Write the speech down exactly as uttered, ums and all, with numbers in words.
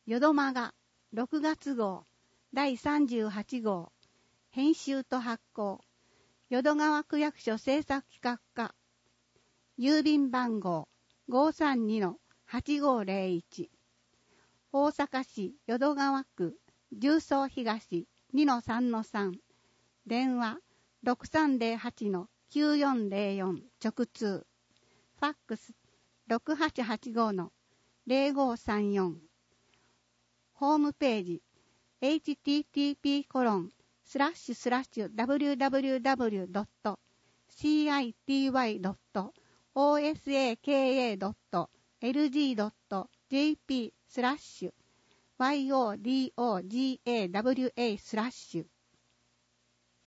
よどまがろくがつ号だいさんじゅうはち号編集と発行淀川区役所制作企画課郵便番号 ごーさんにのはちごーぜろいち 大阪市淀川区十三東 にのさんのさん 電話 ろくさんぜろはちのきゅうよんぜろよん 直通ファックス ろくはちはちごのぜろごさんよん ホームページ エイチティーティーピーコロンスラッシュスラッシュダブリューダブリューダブリュードットシーアイティーワイドットオーエスエーケーエードットエルジードットジェーピースラッシュワイオーディーオージーエーダブリューエースラッシュ